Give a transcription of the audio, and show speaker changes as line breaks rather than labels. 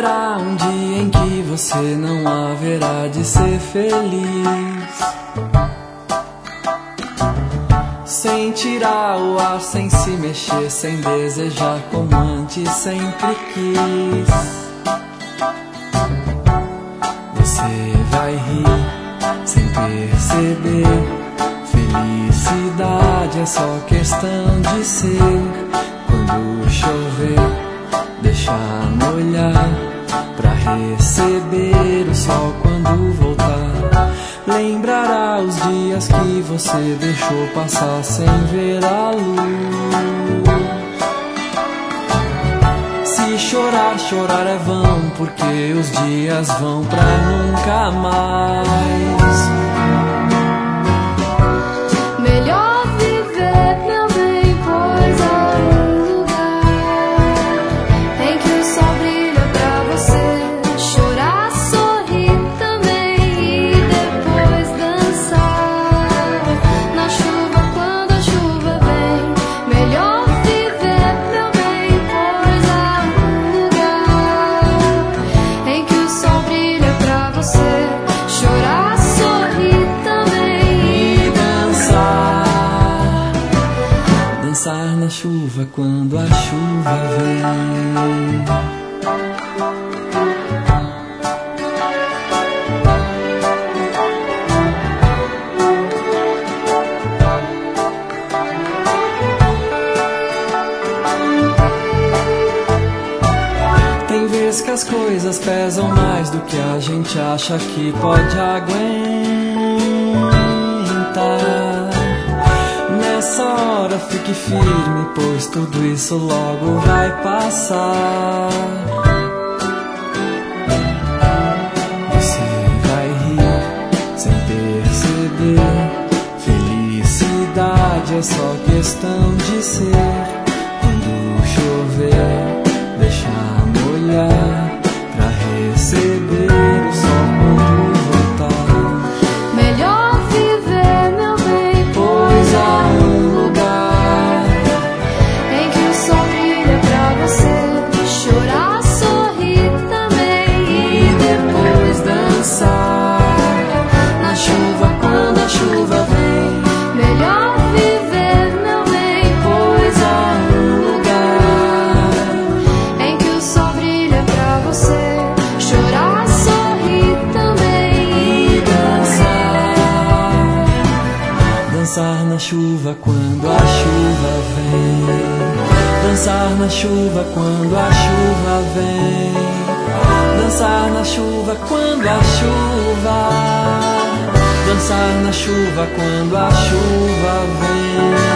Haverá um dia em que você não haverá de ser feliz, sem tirar o ar, sem se mexer, sem desejar como antes sempre quis. Você vai rir sem perceber, felicidade é só questão de ser. Quando chover, deixar molhar, pra receber o sol quando voltar. Lembrará os dias que você deixou passar sem ver a luz. Se chorar, chorar é vão, porque os dias vão pra nunca mais.
Melhor viver, meu bem, pois há um lugar em que o sol brilha pra você chorar, sorrir também e depois dançar na chuva quando a chuva vem. Melhor viver, meu bem, pois há um lugar em que o sol brilha pra você chorar, sorrir também e dançar
na chuva quando a chuva vem. Tem vezes que as coisas pesam mais do que a gente acha que pode aguentar. Nessa hora fique firme, pois tudo isso logo vai passar. Você vai rir sem perceber, felicidade é só questão de ser. Quando chover, deixar molhar, pra receber o sol quando voltar.
melhor viver, meu bem,
Pois há um lugar
em que o sol brilha pra você chorar, sorrir também e depois
dançar na chuva quando a chuva vem.
melhor viver, meu bem,
Pois há um lugar
em que o sol brilha pra você chorar, sorrir também e
dançar na chuva quando a chuva vem. Dançar na chuva quando a chuva vem. Dançar na chuva quando a chuva. Dançar na chuva quando a chuva vem.